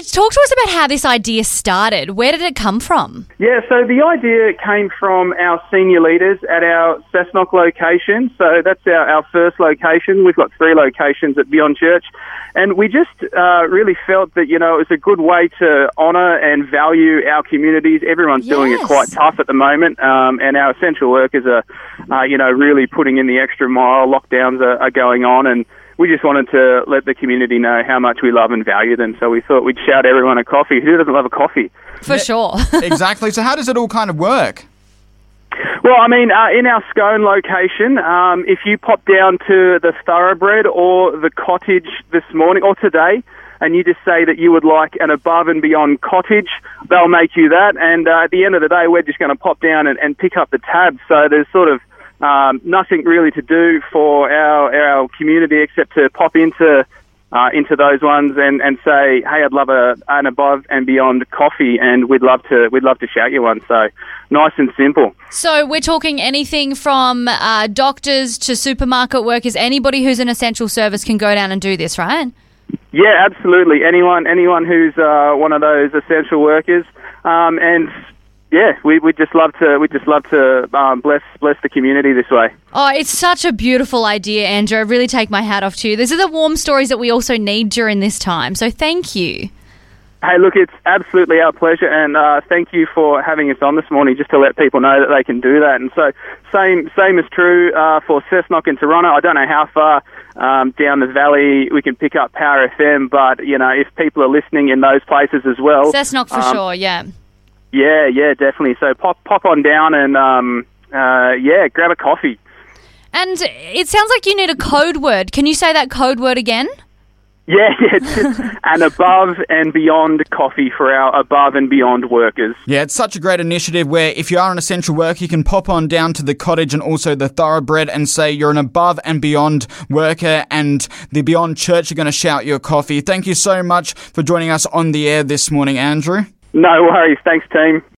talk to us about how this idea started. Where did it come from? Yeah, so the idea came from our senior leaders at our Cessnock location. So that's our first location. We've got 3 locations at Beyond Church. And we just really felt that, it was a good way to honour and value our communities. Everyone's doing it quite tough at the moment. And our essential workers are, really putting in the extra mile. Lockdowns are going on, and we just wanted to let the community know how much we love and value them. So we thought we'd shout everyone a coffee. Who doesn't love a coffee? For sure. Exactly. So how does it all kind of work? Well, in our Scone location, if you pop down to the Thoroughbred or the Cottage this morning or today, and you just say that you would like an above and beyond cottage, they'll make you that. And at the end of the day, we're just going to pop down and pick up the tab. So there's sort of nothing really to do for our community except to pop into those ones and say, hey, I'd love an above and beyond coffee, and we'd love to shout you one. So nice and simple. So we're talking anything from doctors to supermarket workers. Anybody who's an essential service can go down and do this, right? Yeah, absolutely. Anyone who's one of those essential workers, and yeah, we'd just love to bless the community this way. Oh, it's such a beautiful idea, Andrew. I really take my hat off to you. These are the warm stories that we also need during this time. So thank you. Hey, look, it's absolutely our pleasure, and thank you for having us on this morning, just to let people know that they can do that. And so, same is true for Cessnock and Toronto. I don't know how far down the valley we can pick up Power FM, but if people are listening in those places as well, Cessnock for sure, yeah. Yeah, definitely. So pop on down and grab a coffee. And it sounds like you need a code word. Can you say that code word again? Yeah, it's just an above and beyond coffee for our above and beyond workers. Yeah, it's such a great initiative where if you are an essential worker, you can pop on down to the Cottage and also the Thoroughbred and say you're an above and beyond worker, and the Beyond Church are going to shout you a coffee. Thank you so much for joining us on the air this morning, Andrew. No worries. Thanks, team.